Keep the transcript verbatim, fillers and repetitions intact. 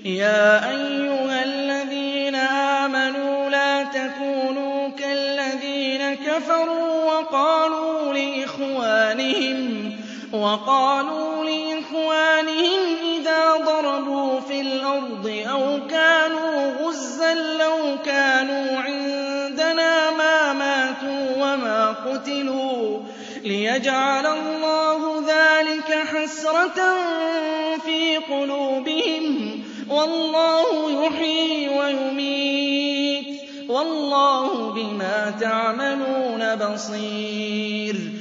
يَا أَيُّهَا الَّذِينَ آمَنُوا لَا تَكُونُوا كَالَّذِينَ كَفَرُوا وَقَالُوا لِإِخْوَانِهِمْ وَقَالُوا لِإِخْوَانِهِمْ إِذَا ضَرَبُوا فِي الْأَرْضِ أَوْ كَانُوا غُزًّى لَّوْ كَانُوا عِندَنَا مَا مَاتُوا وَمَا قُتِلُوا لِيَجْعَلَ اللَّهُ ذَٰلِكَ حَسْرَةً فِي قُلُوبِهِمْ ۗ وَاللَّهُ يُحْيِي وَيُمِيتُ ۗ وَاللَّهُ بِمَا تَعْمَلُونَ بَصِيرٌ